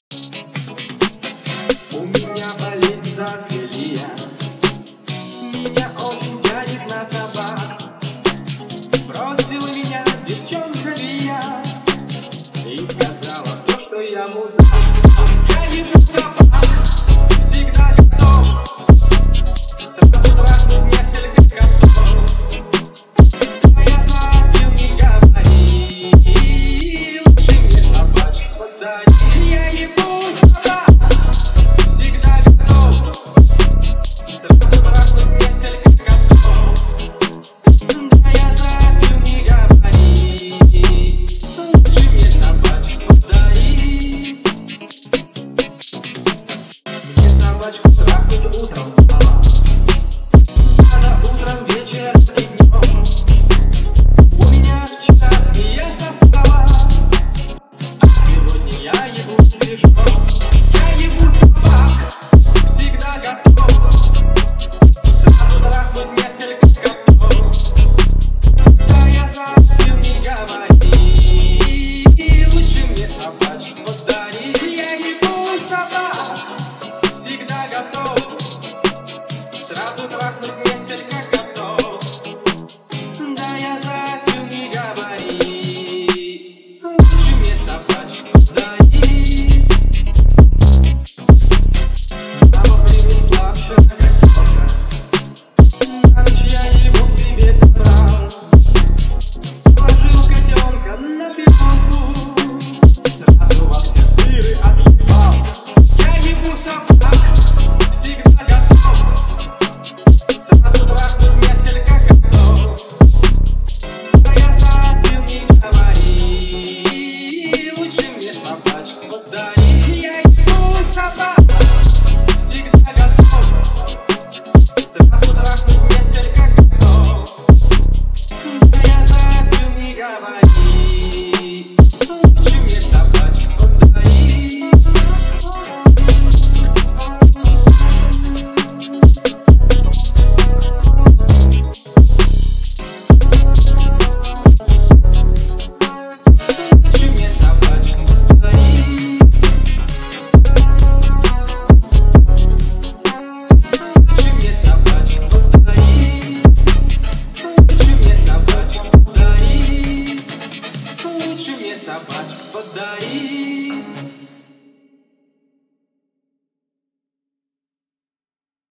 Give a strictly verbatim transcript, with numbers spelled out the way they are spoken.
У меня болезнь зоофилия, меня очень тянет на собак. Бросила меня девчонка Лия и сказала то, что я мудак. Я ебу собак, всегда готов сразу трахнуть несколько котов. Да я зоофил, не говори, лучше мне собачек подари. Я ебу собак, всегда готов сразу трахнуть несколько котов. Да я зоофил, не говори, лучше мне собачек подари. Мне собачку трахнуть утром мало, надо утром, вечером и днем. У меня вчера змея сосала, а сегодня я ебу свежо.